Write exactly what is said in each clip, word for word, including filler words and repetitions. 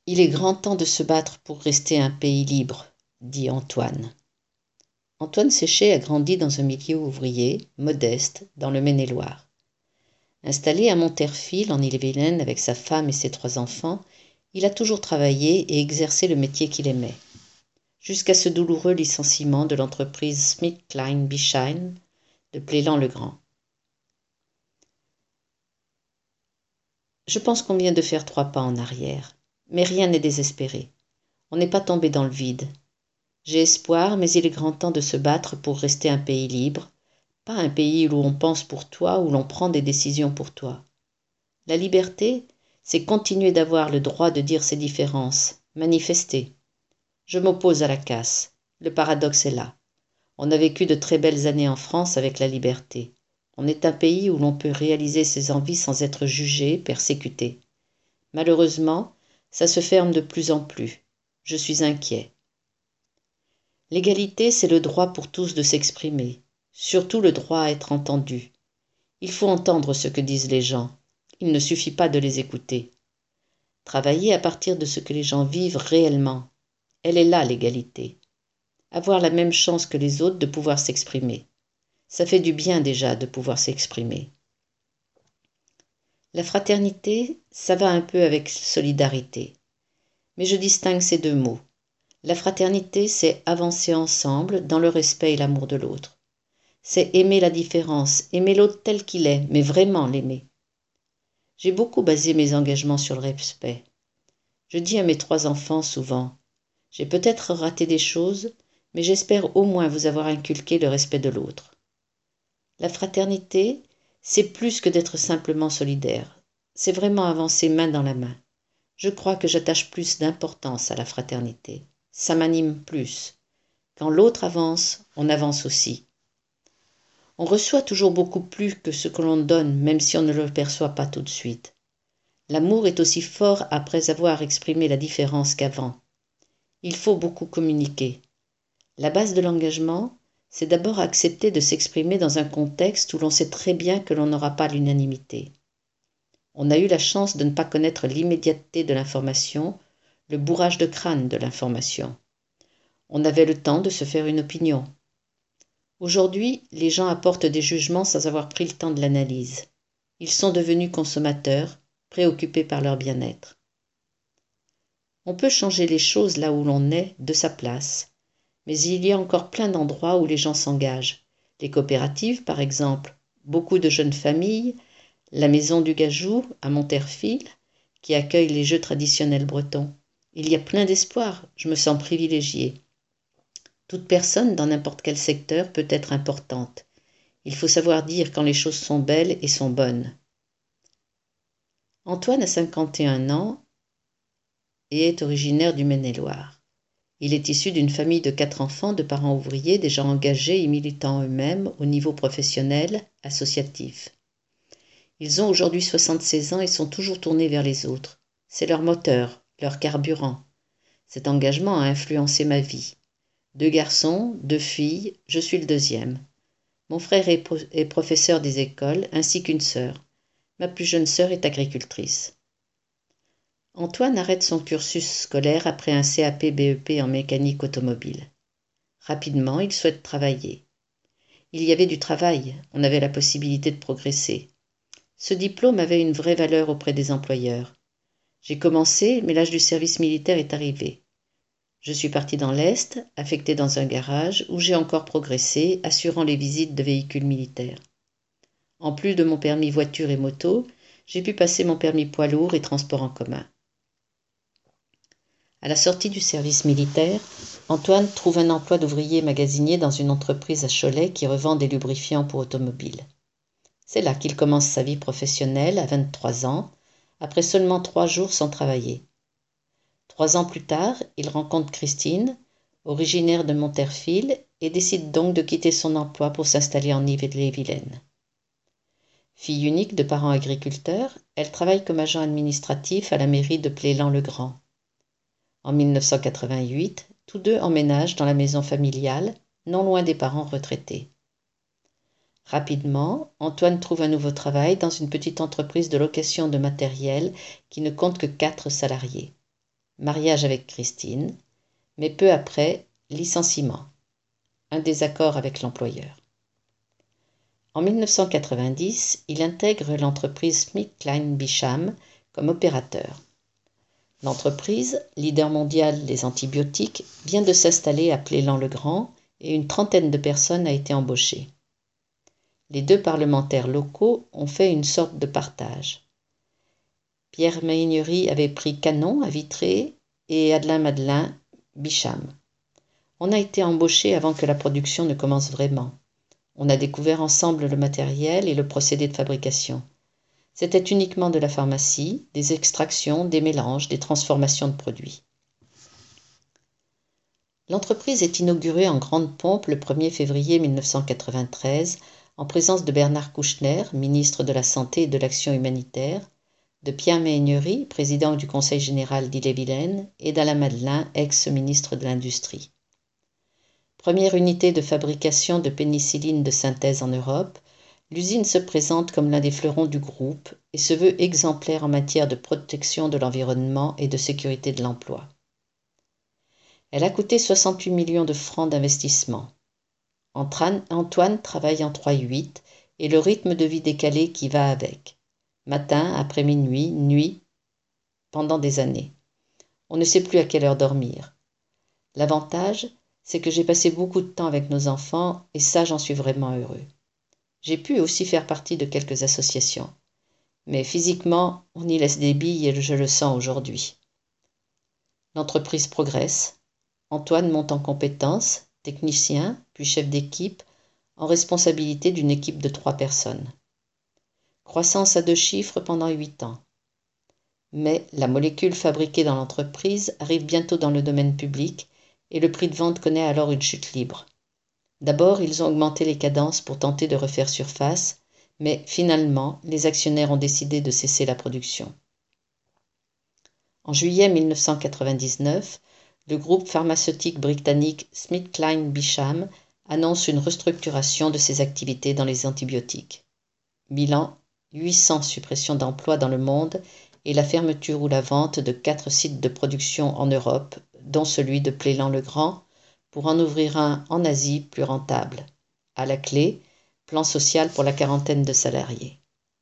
Il est grand temps de se battre pour rester un pays libre, dit Antoine. Antoine Séchet a grandi dans un milieu ouvrier, modeste, dans le Maine-et-Loire. Installé à Monterfil, en Ille-et-Vilaine, avec sa femme et ses trois enfants, il a toujours travaillé et exercé le métier qu'il aimait. Jusqu'à ce douloureux licenciement de l'entreprise SmithKline-Bichheim de Plélan-le-Grand. Je pense qu'on vient de faire trois pas en arrière, mais rien n'est désespéré. On n'est pas tombé dans le vide. J'ai espoir, mais il est grand temps de se battre pour rester un pays libre, pas un pays où on pense pour toi, où l'on prend des décisions pour toi. La liberté, c'est continuer d'avoir le droit de dire ses différences, manifester. Je m'oppose à la casse. Le paradoxe est là. On a vécu de très belles années en France avec la liberté. On est un pays où l'on peut réaliser ses envies sans être jugé, persécuté. Malheureusement, ça se ferme de plus en plus. Je suis inquiet. L'égalité, c'est le droit pour tous de s'exprimer, surtout le droit à être entendu. Il faut entendre ce que disent les gens. Il ne suffit pas de les écouter. Travailler à partir de ce que les gens vivent réellement. Elle est là, l'égalité. Avoir la même chance que les autres de pouvoir s'exprimer. Ça fait du bien déjà de pouvoir s'exprimer. La fraternité, ça va un peu avec solidarité. Mais je distingue ces deux mots. La fraternité, c'est avancer ensemble dans le respect et l'amour de l'autre. C'est aimer la différence, aimer l'autre tel qu'il est, mais vraiment l'aimer. J'ai beaucoup basé mes engagements sur le respect. Je dis à mes trois enfants souvent, j'ai peut-être raté des choses, mais j'espère au moins vous avoir inculqué le respect de l'autre. La fraternité, c'est plus que d'être simplement solidaire. C'est vraiment avancer main dans la main. Je crois que j'attache plus d'importance à la fraternité. Ça m'anime plus. Quand l'autre avance, on avance aussi. On reçoit toujours beaucoup plus que ce que l'on donne, même si on ne le perçoit pas tout de suite. L'amour est aussi fort après avoir exprimé la différence qu'avant. Il faut beaucoup communiquer. La base de l'engagement, c'est d'abord accepter de s'exprimer dans un contexte où l'on sait très bien que l'on n'aura pas l'unanimité. On a eu la chance de ne pas connaître l'immédiateté de l'information, le bourrage de crâne de l'information. On avait le temps de se faire une opinion. Aujourd'hui, les gens apportent des jugements sans avoir pris le temps de l'analyse. Ils sont devenus consommateurs, préoccupés par leur bien-être. On peut changer les choses là où l'on est, de sa place. Mais il y a encore plein d'endroits où les gens s'engagent. Les coopératives, par exemple, beaucoup de jeunes familles, la Maison du Gajou, à Monterfil, qui accueille les jeux traditionnels bretons. Il y a plein d'espoir, je me sens privilégiée. Toute personne, dans n'importe quel secteur, peut être importante. Il faut savoir dire quand les choses sont belles et sont bonnes. Antoine a cinquante et un ans et est originaire du Maine-et-Loire. Il est issu d'une famille de quatre enfants, de parents ouvriers, déjà engagés et militants eux-mêmes au niveau professionnel, associatif. Ils ont aujourd'hui soixante-seize ans et sont toujours tournés vers les autres. C'est leur moteur, leur carburant. Cet engagement a influencé ma vie. Deux garçons, deux filles, je suis le deuxième. Mon frère est, pro- est professeur des écoles, ainsi qu'une sœur. Ma plus jeune sœur est agricultrice. Antoine arrête son cursus scolaire après un C A P B E P en mécanique automobile. Rapidement, il souhaite travailler. Il y avait du travail, on avait la possibilité de progresser. Ce diplôme avait une vraie valeur auprès des employeurs. J'ai commencé, mais l'âge du service militaire est arrivé. Je suis parti dans l'Est, affecté dans un garage, où j'ai encore progressé, assurant les visites de véhicules militaires. En plus de mon permis voiture et moto, j'ai pu passer mon permis poids lourd et transport en commun. À la sortie du service militaire, Antoine trouve un emploi d'ouvrier magasinier dans une entreprise à Cholet qui revend des lubrifiants pour automobiles. C'est là qu'il commence sa vie professionnelle à vingt-trois ans, après seulement trois jours sans travailler. Trois ans plus tard, il rencontre Christine, originaire de Monterfil, et décide donc de quitter son emploi pour s'installer en Ille-et-Vilaine. Fille unique de parents agriculteurs, elle travaille comme agent administratif à la mairie de Plélan-le-Grand. En mille neuf cent quatre-vingt-huit, tous deux emménagent dans la maison familiale, non loin des parents retraités. Rapidement, Antoine trouve un nouveau travail dans une petite entreprise de location de matériel qui ne compte que quatre salariés. mariage avec Christine, mais peu après, licenciement, un désaccord avec l'employeur. En mille neuf cent quatre-vingt-dix, il intègre l'entreprise SmithKline Beecham comme opérateur. L'entreprise, leader mondial des antibiotiques, vient de s'installer à Plélan-le-Grand et une trentaine de personnes a été embauchée. Les deux parlementaires locaux ont fait une sorte de partage. Pierre Méhaignerie avait pris Canon à Vitré et Adelin Madelin Beecham. On a été embauchés avant que la production ne commence vraiment. On a découvert ensemble le matériel et le procédé de fabrication. C'était uniquement de la pharmacie, des extractions, des mélanges, des transformations de produits. L'entreprise est inaugurée en grande pompe le premier février mille neuf cent quatre-vingt-treize en présence de Bernard Kouchner, ministre de la Santé et de l'Action humanitaire, de Pierre Méhaignerie, président du Conseil général d'Ille-et-Vilaine, et d'Alain Madelin, ex-ministre de l'Industrie. Première unité de fabrication de pénicilline de synthèse en Europe, l'usine se présente comme l'un des fleurons du groupe et se veut exemplaire en matière de protection de l'environnement et de sécurité de l'emploi. Elle a coûté soixante-huit millions de francs d'investissement. Antoine travaille en trois huit et le rythme de vie décalé qui va avec. Matin, après minuit, nuit, pendant des années. On ne sait plus à quelle heure dormir. L'avantage, c'est que j'ai passé beaucoup de temps avec nos enfants et ça, j'en suis vraiment heureux. J'ai pu aussi faire partie de quelques associations. Mais physiquement, on y laisse des billes et je le sens aujourd'hui. L'entreprise progresse. Antoine monte en compétences, technicien, puis chef d'équipe, en responsabilité d'une équipe de trois personnes. Croissance à deux chiffres pendant huit ans. Mais la molécule fabriquée dans l'entreprise arrive bientôt dans le domaine public et le prix de vente connaît alors une chute libre. D'abord, ils ont augmenté les cadences pour tenter de refaire surface, mais finalement, les actionnaires ont décidé de cesser la production. En juillet mille neuf cent quatre-vingt-dix-neuf, le groupe pharmaceutique britannique SmithKline Beecham annonce une restructuration de ses activités dans les antibiotiques. Bilan, huit cents suppressions d'emplois dans le monde et la fermeture ou la vente de quatre sites de production en Europe, dont celui de Plélan-le-Grand, pour en ouvrir un en Asie plus rentable. À la clé, plan social pour la quarantaine de salariés.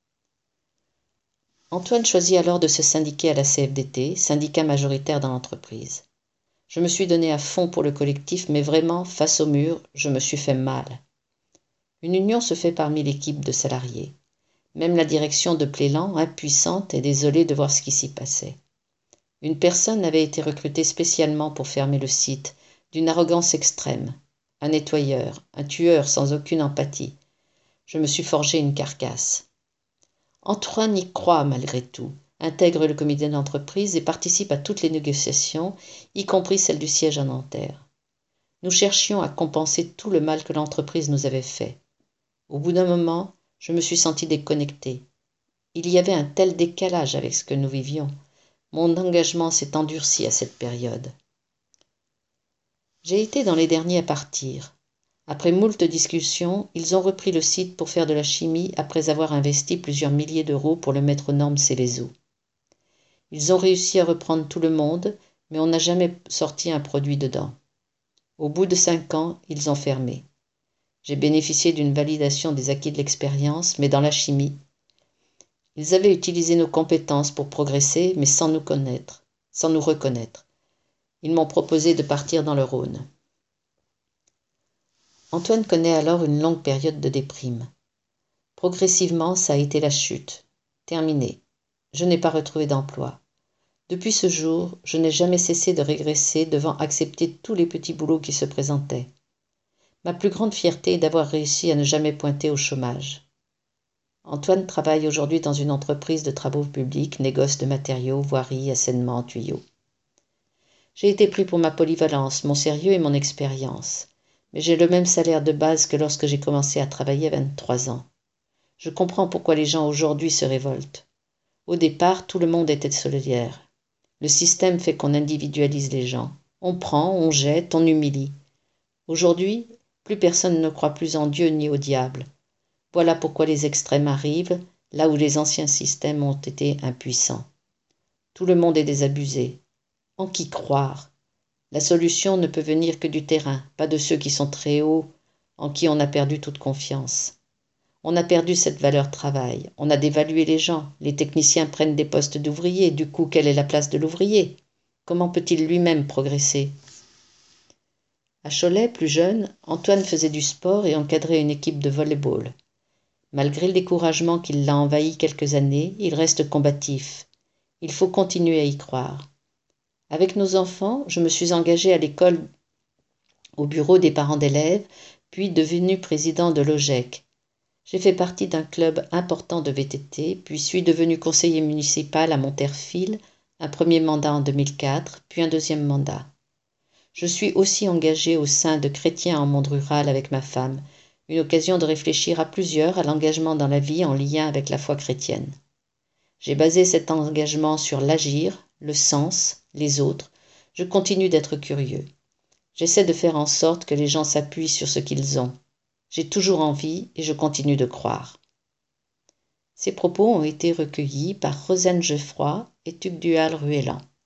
Antoine choisit alors de se syndiquer à la C F D T, syndicat majoritaire dans l'entreprise. Je me suis donné à fond pour le collectif, mais vraiment, face au mur, je me suis fait mal. Une union se fait parmi l'équipe de salariés. Même la direction de Plélan, impuissante, est désolée de voir ce qui s'y passait. Une personne avait été recrutée spécialement pour fermer le site, d'une arrogance extrême. Un nettoyeur, un tueur sans aucune empathie. Je me suis forgé une carcasse. Antoine y croit malgré tout, intègre le comité d'entreprise et participe à toutes les négociations, y compris celle du siège à Nanterre. Nous cherchions à compenser tout le mal que l'entreprise nous avait fait. Au bout d'un moment, je me suis senti déconnecté. Il y avait un tel décalage avec ce que nous vivions. Mon engagement s'est endurci à cette période. J'ai été dans les derniers à partir. Après moult discussions, ils ont repris le site pour faire de la chimie après avoir investi plusieurs milliers d'euros pour le mettre aux normes Céveso. Ils ont réussi à reprendre tout le monde, mais on n'a jamais sorti un produit dedans. Au bout de cinq ans, ils ont fermé. J'ai bénéficié d'une validation des acquis de l'expérience, mais dans la chimie. Ils avaient utilisé nos compétences pour progresser, mais sans nous connaître, sans nous reconnaître. Ils m'ont proposé de partir dans le Rhône. Antoine connaît alors une longue période de déprime. Progressivement, ça a été la chute. Terminé. Je n'ai pas retrouvé d'emploi. Depuis ce jour, je n'ai jamais cessé de régresser devant accepter tous les petits boulots qui se présentaient. Ma plus grande fierté est d'avoir réussi à ne jamais pointer au chômage. Antoine travaille aujourd'hui dans une entreprise de travaux publics, négoce de matériaux, voirie, assainissement, tuyaux. J'ai été pris pour ma polyvalence, mon sérieux et mon expérience. Mais j'ai le même salaire de base que lorsque j'ai commencé à travailler à vingt-trois ans. Je comprends pourquoi les gens aujourd'hui se révoltent. Au départ, tout le monde était solidaire. Le système fait qu'on individualise les gens. On prend, on jette, on humilie. Aujourd'hui, plus personne ne croit plus en Dieu ni au diable. Voilà pourquoi les extrêmes arrivent, là où les anciens systèmes ont été impuissants. Tout le monde est désabusé. En qui croire? La solution ne peut venir que du terrain, pas de ceux qui sont très hauts, en qui on a perdu toute confiance. On a perdu cette valeur travail, on a dévalué les gens, les techniciens prennent des postes d'ouvriers, du coup quelle est la place de l'ouvrier? Comment peut-il lui-même progresser? À Cholet, plus jeune, Antoine faisait du sport et encadrait une équipe de volley-ball. Malgré le découragement qui l'a envahi quelques années, il reste combatif. Il faut continuer à y croire. Avec nos enfants, je me suis engagée à l'école au bureau des parents d'élèves, puis devenue président de l'O G E C. J'ai fait partie d'un club important de V T T, puis suis devenue conseiller municipal à Monterfil, un premier mandat en deux mille quatre, puis un deuxième mandat. Je suis aussi engagée au sein de Chrétiens en monde rural avec ma femme, une occasion de réfléchir à plusieurs à l'engagement dans la vie en lien avec la foi chrétienne. J'ai basé cet engagement sur l'agir, le sens, les autres. Je continue d'être curieux. J'essaie de faire en sorte que les gens s'appuient sur ce qu'ils ont. J'ai toujours envie et je continue de croire. Ces propos ont été recueillis par Rosanne Geoffroy et Tugdual Ruellan.